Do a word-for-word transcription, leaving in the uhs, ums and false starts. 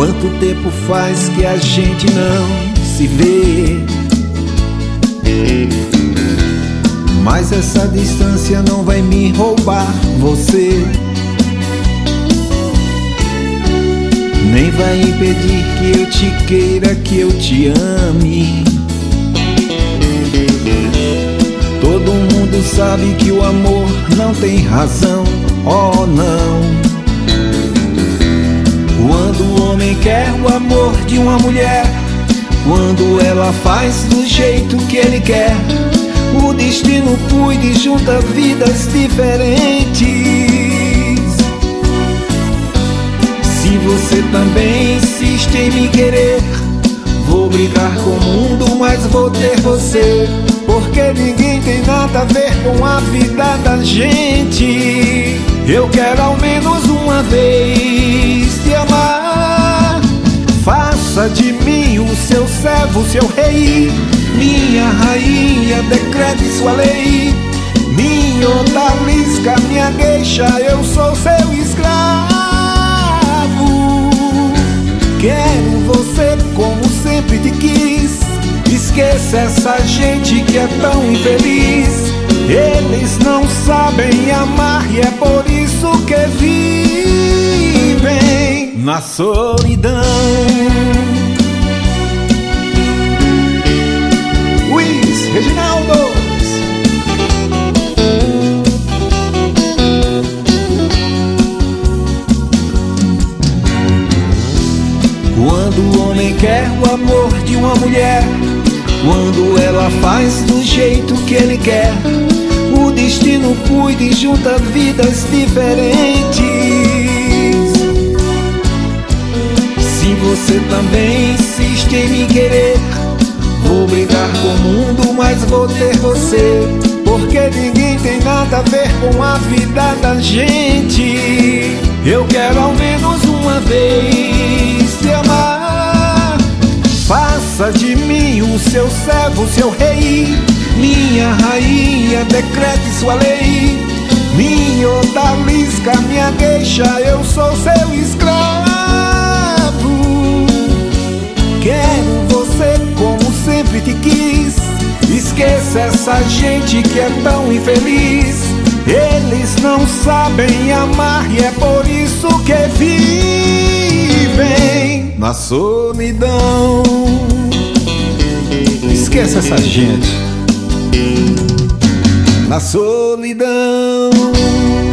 Quanto tempo faz que a gente não se vê? Mas essa distância não vai me roubar você, nem vai impedir que eu te queira, que eu te ame. Todo mundo sabe que o amor não tem razão, oh não. Quando o homem quer o amor de uma mulher, quando ela faz do jeito que ele quer, o destino cuida e junta vidas diferentes. Se você também insiste em me querer, vou brigar com o mundo, mas vou ter você, porque ninguém tem nada a ver com a vida da gente. Eu quero ao menos uma vez te amar. Faça de mim o seu servo, seu rei, minha rainha, decrete sua lei. Minha odalisca, minha gueixa, eu sou seu escravo. Quero você como sempre te quis. Esqueça essa gente que é tão infeliz. Eles não sabem amar e é por isso que vivem na solidão. Luiz Reginaldo. Quando o homem quer o amor de uma mulher, quando ela faz do jeito que ele quer, o destino cuida e junta vidas diferentes. Se você também insiste em me querer, vou brigar com o mundo, mas vou ter você, porque ninguém tem nada a ver com a vida da gente. Eu quero ao menos uma vez te amar. Faça de mim o seu servo, seu rei, minha rainha, decrete sua lei. Minha odalisca, minha gueixa, eu sou seu escravo. Quero você como sempre te quis. Esqueça essa gente que é tão infeliz. Eles não sabem amar e é por isso que vivem na solidão. Esqueça essa gente na solidão.